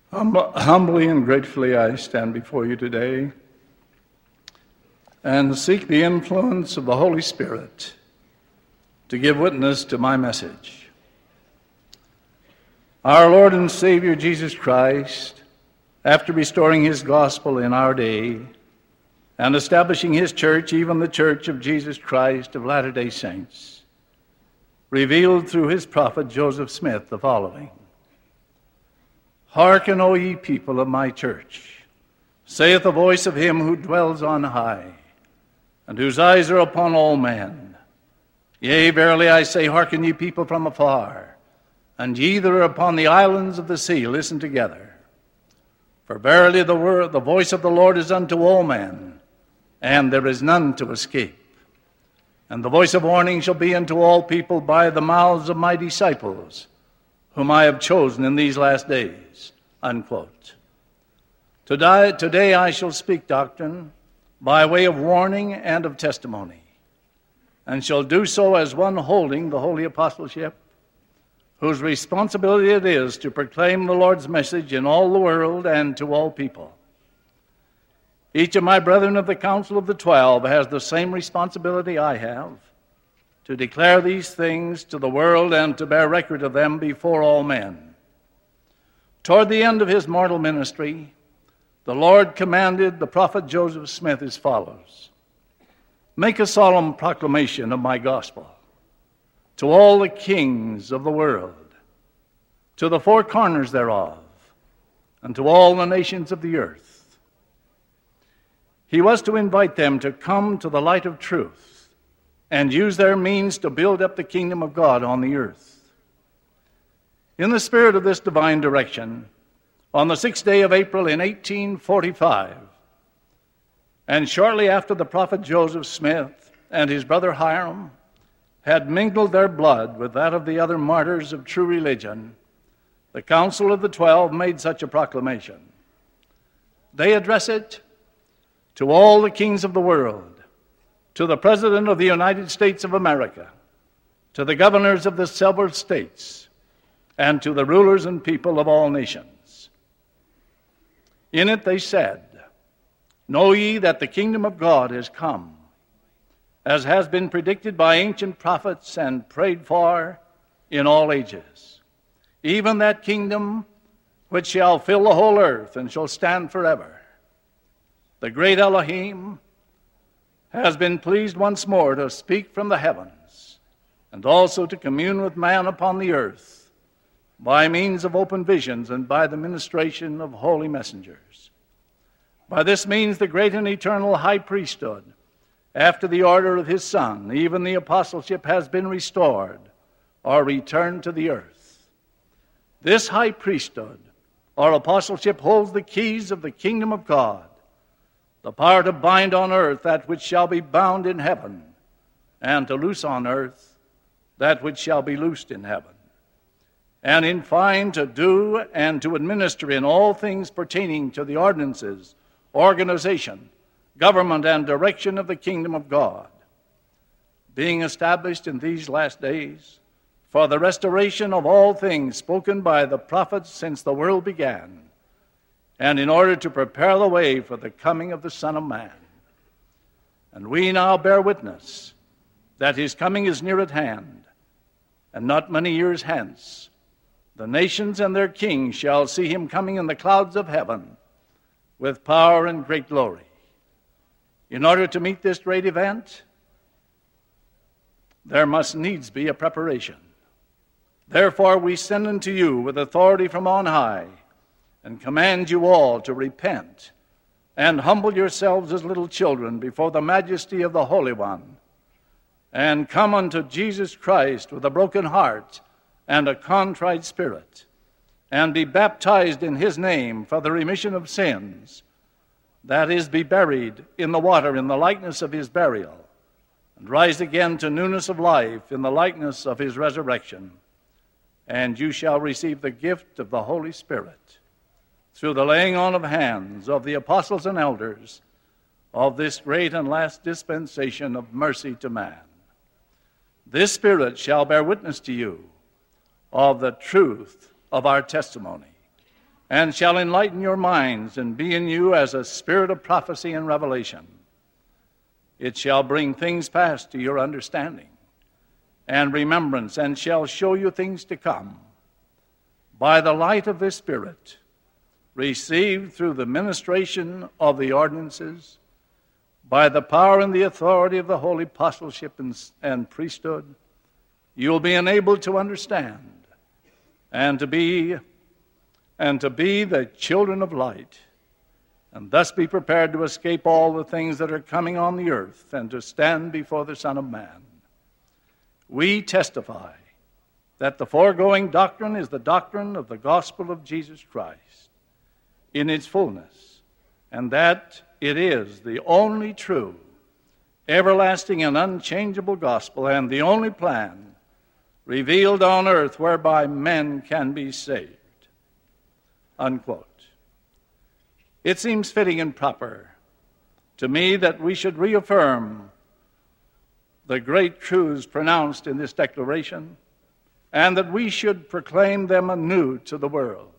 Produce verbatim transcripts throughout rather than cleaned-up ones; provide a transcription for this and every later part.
Hum- Humbly and gratefully I stand before you today and seek the influence of the Holy Spirit to give witness to my message. Our Lord and Savior Jesus Christ, after restoring his gospel in our day and establishing his church, even the Church of Jesus Christ of Latter-day Saints, revealed through his prophet Joseph Smith the following: "Hearken, O ye people of my church, saith the voice of him who dwells on high, and whose eyes are upon all men. Yea, verily I say, hearken ye people from afar, and ye that are upon the islands of the sea, listen together. For verily the word, the voice of the Lord is unto all men, and there is none to escape. And the voice of warning shall be unto all people by the mouths of my disciples, whom I have chosen in these last days." Unquote. Today, today I shall speak doctrine by way of warning and of testimony, and shall do so as one holding the holy apostleship, whose responsibility it is to proclaim the Lord's message in all the world and to all people. Each of my brethren of the Council of the Twelve has the same responsibility I have, to declare these things to the world and to bear record of them before all men. Toward the end of his mortal ministry, the Lord commanded the prophet Joseph Smith as follows: "Make a solemn proclamation of my gospel to all the kings of the world, to the four corners thereof, and to all the nations of the earth." He was to invite them to come to the light of truth and use their means to build up the kingdom of God on the earth. In the spirit of this divine direction, on the sixth day of April in eighteen forty-five, and shortly after the prophet Joseph Smith and his brother Hiram had mingled their blood with that of the other martyrs of true religion, the Council of the Twelve made such a proclamation. They address it to all the kings of the world, to the President of the United States of America, to the governors of the several states, and to the rulers and people of all nations. In it they said, "Know ye that the kingdom of God is come, as has been predicted by ancient prophets and prayed for in all ages, even that kingdom which shall fill the whole earth and shall stand forever. The great Elohim has been pleased once more to speak from the heavens, and also to commune with man upon the earth, by means of open visions and by the ministration of holy messengers. By this means the great and eternal high priesthood, after the order of his Son, even the apostleship, has been restored or returned to the earth. This high priesthood or apostleship holds the keys of the kingdom of God, the power to bind on earth that which shall be bound in heaven, and to loose on earth that which shall be loosed in heaven, and in fine to do and to administer in all things pertaining to the ordinances, organization, government, and direction of the kingdom of God, being established in these last days for the restoration of all things spoken by the prophets since the world began, and in order to prepare the way for the coming of the Son of Man. And we now bear witness that his coming is near at hand, and not many years hence the nations and their kings shall see him coming in the clouds of heaven with power and great glory. In order to meet this great event, there must needs be a preparation. Therefore we send unto you with authority from on high, and command you all to repent and humble yourselves as little children before the majesty of the Holy One, and come unto Jesus Christ with a broken heart and a contrite spirit, and be baptized in his name for the remission of sins, that is, be buried in the water in the likeness of his burial, and rise again to newness of life in the likeness of his resurrection. And you shall receive the gift of the Holy Spirit through the laying on of hands of the apostles and elders of this great and last dispensation of mercy to man. This Spirit shall bear witness to you of the truth of our testimony. and shall enlighten your minds and be in you as a spirit of prophecy and revelation. It shall bring things past to your understanding and remembrance, and shall show you things to come. By the light of this Spirit, received through the ministration of the ordinances, by the power and the authority of the holy apostleship and, and priesthood, you will be enabled to understand and to be and to be the children of light, and thus be prepared to escape all the things that are coming on the earth and to stand before the Son of Man. We testify that the foregoing doctrine is the doctrine of the gospel of Jesus Christ in its fullness, and that it is the only true, everlasting, and unchangeable gospel, and the only plan revealed on earth whereby men can be saved. Unquote. It seems fitting and proper to me that we should reaffirm the great truths pronounced in this declaration, and that we should proclaim them anew to the world.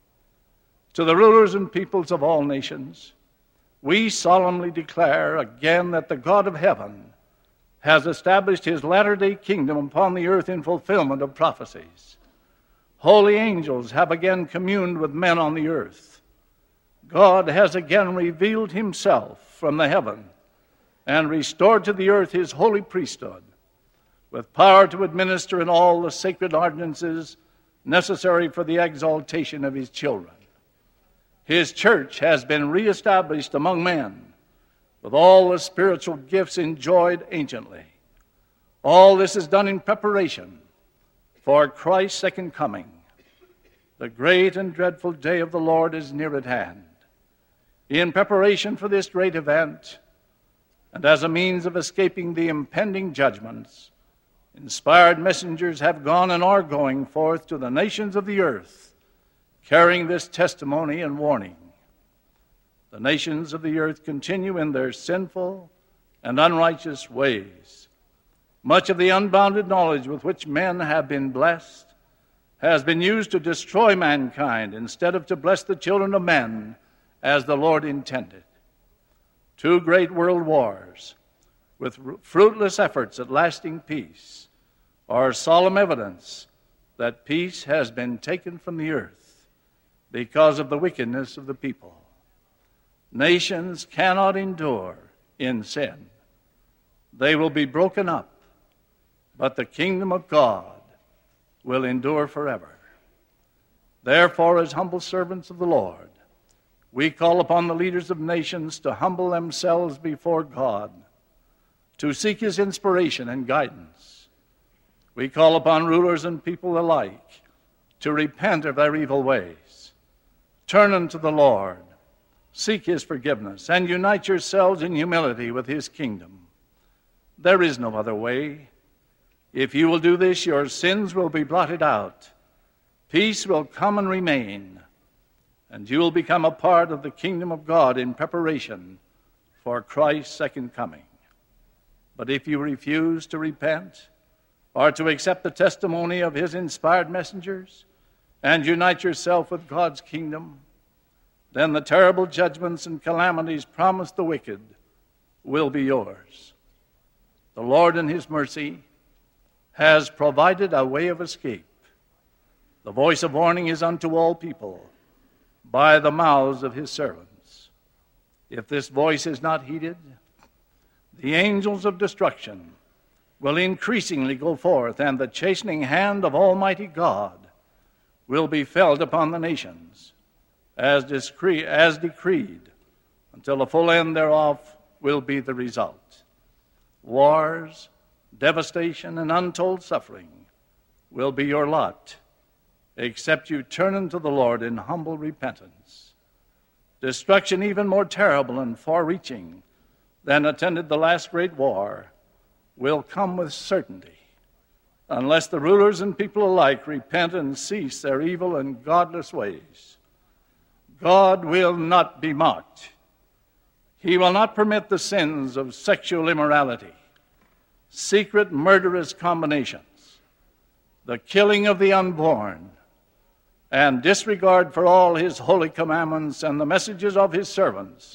To the rulers and peoples of all nations, we solemnly declare again that the God of heaven has established his latter-day kingdom upon the earth in fulfillment of prophecies. Holy angels have again communed with men on the earth. God has again revealed himself from the heaven and restored to the earth his holy priesthood, with power to administer in all the sacred ordinances necessary for the exaltation of his children. His church has been reestablished among men with all the spiritual gifts enjoyed anciently. All this is done in preparation for Christ's second coming. The great and dreadful day of the Lord is near at hand. In preparation for this great event, and as a means of escaping the impending judgments, inspired messengers have gone and are going forth to the nations of the earth, carrying this testimony and warning. The nations of the earth continue in their sinful and unrighteous ways. Much of the unbounded knowledge with which men have been blessed has been used to destroy mankind instead of to bless the children of men as the Lord intended. Two great world wars, with fruitless efforts at lasting peace, are solemn evidence that peace has been taken from the earth because of the wickedness of the people. Nations cannot endure in sin. They will be broken up, but the kingdom of God will endure forever. Therefore, as humble servants of the Lord, we call upon the leaders of nations to humble themselves before God, to seek his inspiration and guidance. We call upon rulers and people alike to repent of their evil ways, turn unto the Lord, seek his forgiveness, and unite yourselves in humility with his kingdom. There is no other way. If you will do this, your sins will be blotted out, peace will come and remain, and you will become a part of the kingdom of God in preparation for Christ's second coming. But if you refuse to repent or to accept the testimony of his inspired messengers and unite yourself with God's kingdom, then the terrible judgments and calamities promised the wicked will be yours. The Lord in his mercy has provided a way of escape. The voice of warning is unto all people by the mouths of his servants. If this voice is not heeded, the angels of destruction will increasingly go forth, and the chastening hand of Almighty God will be felt upon the nations, as, discre- as decreed, until the full end thereof will be the result. Wars, devastation, and untold suffering will be your lot, except you turn unto the Lord in humble repentance. Destruction even more terrible and far-reaching than attended the last great war will come with certainty, unless the rulers and people alike repent and cease their evil and godless ways. God will not be mocked. He will not permit the sins of sexual immorality, secret murderous combinations, the killing of the unborn, and disregard for all his holy commandments and the messages of his servants,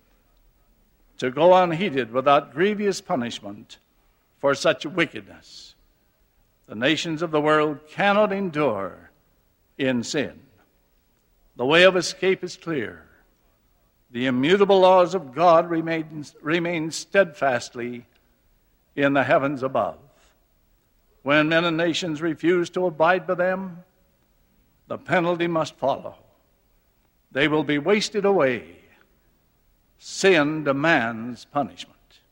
to go unheeded without grievous punishment for such wickedness. The nations of the world cannot endure in sin. The way of escape is clear. The immutable laws of God remain, remain steadfastly in the heavens above. When men and nations refuse to abide by them, the penalty must follow. They will be wasted away. Sin demands punishment.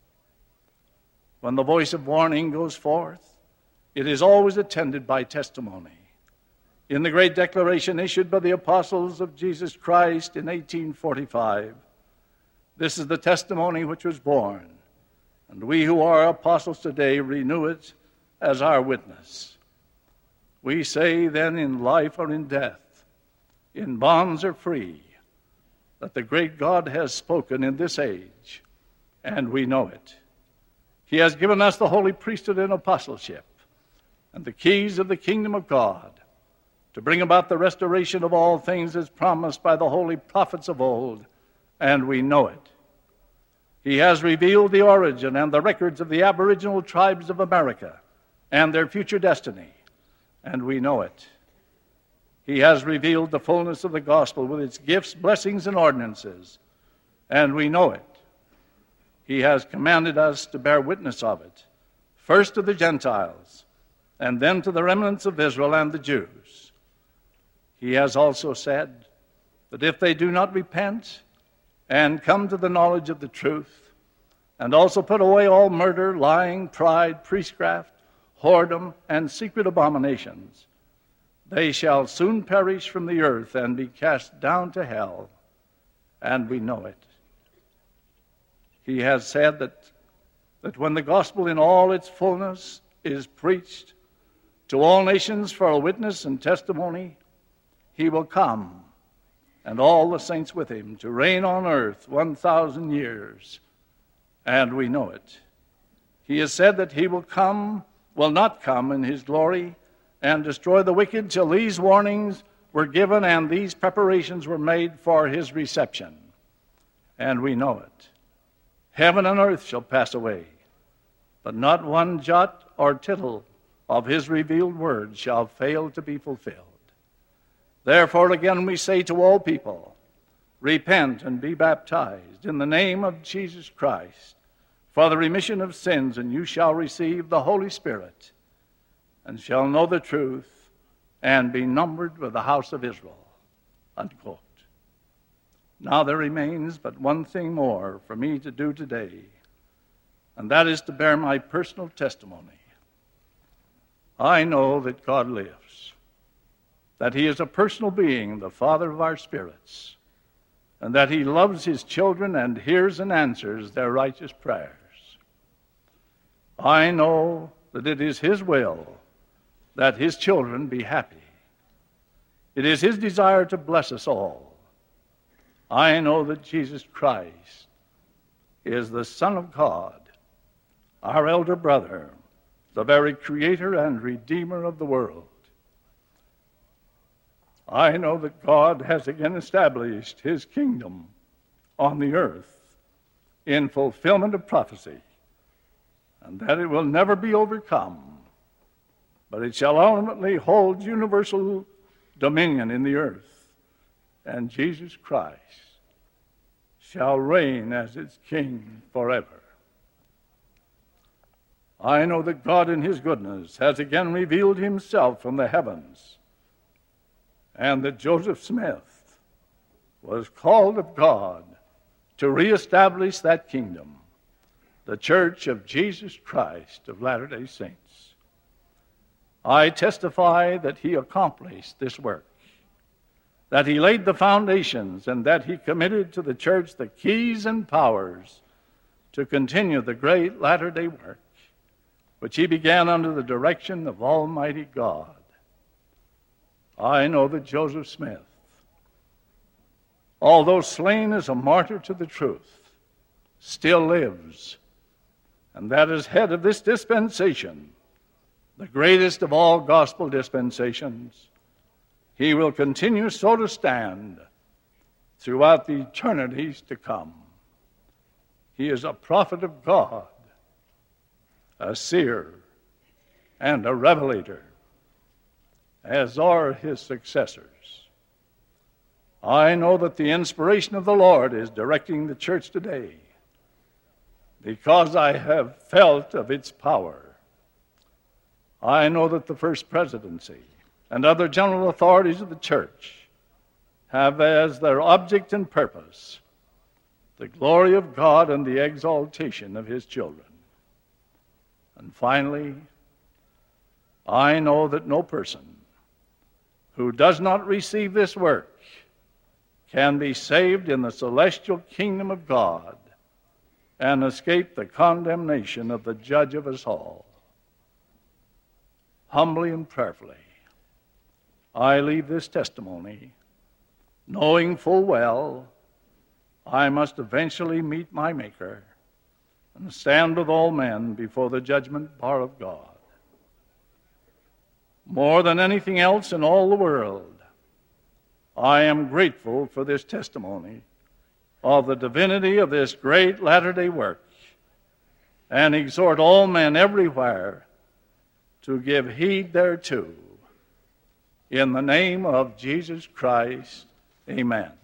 When the voice of warning goes forth, it is always attended by testimony. In the great declaration issued by the apostles of Jesus Christ in eighteen forty-five, this is the testimony which was born, and we who are apostles today renew it as our witness. We say then, in life or in death, in bonds or free, that the great God has spoken in this age, and we know it. He has given us the holy priesthood and apostleship, and the keys of the kingdom of God, to bring about the restoration of all things as promised by the holy prophets of old, and we know it. He has revealed the origin and the records of the aboriginal tribes of America and their future destiny, and we know it. He has revealed the fullness of the gospel with its gifts, blessings, and ordinances, and we know it. He has commanded us to bear witness of it, first to the Gentiles, and then to the remnants of Israel and the Jews. He has also said that if they do not repent and come to the knowledge of the truth, and also put away all murder, lying, pride, priestcraft, whoredom, and secret abominations, they shall soon perish from the earth and be cast down to hell, and we know it. He has said that, that when the gospel in all its fullness is preached to all nations for a witness and testimony, he will come, and all the saints with him, to reign on earth one thousand years, and we know it. He has said that he will come, will not come in his glory, and destroy the wicked till these warnings were given and these preparations were made for his reception. And we know it. Heaven and earth shall pass away, but not one jot or tittle of his revealed word shall fail to be fulfilled. Therefore, again we say to all people, repent and be baptized in the name of Jesus Christ for the remission of sins, and you shall receive the Holy Spirit, and shall know the truth, and be numbered with the house of Israel. Unquote. Now there remains but one thing more for me to do today, and that is to bear my personal testimony. I know that God lives, that he is a personal being, the Father of our spirits, and that he loves his children and hears and answers their righteous prayers. I know that it is his will that his children be happy. It is his desire to bless us all. I know that Jesus Christ is the Son of God, our elder brother, the very creator and redeemer of the world. I know that God has again established his kingdom on the earth in fulfillment of prophecy, and that it will never be overcome, but it shall ultimately hold universal dominion in the earth, and Jesus Christ shall reign as its king forever. I know that God in his goodness has again revealed himself from the heavens, and that Joseph Smith was called of God to reestablish that kingdom, the Church of Jesus Christ of Latter-day Saints. I testify that he accomplished this work, that he laid the foundations, and that he committed to the church the keys and powers to continue the great latter-day work, which he began under the direction of Almighty God. I know that Joseph Smith, although slain as a martyr to the truth, still lives, and that as head of this dispensation, the greatest of all gospel dispensations, he will continue so to stand throughout the eternities to come. He is a prophet of God, a seer, and a revelator, as are his successors. I know that the inspiration of the Lord is directing the church today because I have felt of its power. I know that the First Presidency and other general authorities of the church have as their object and purpose the glory of God and the exaltation of his children. And finally, I know that no person who does not receive this work can be saved in the celestial kingdom of God and escape the condemnation of the judge of us all. Humbly and prayerfully, I leave this testimony, knowing full well I must eventually meet my Maker and stand with all men before the judgment bar of God. More than anything else in all the world, I am grateful for this testimony of the divinity of this great latter-day work, and exhort all men everywhere to give heed thereto. In the name of Jesus Christ, amen.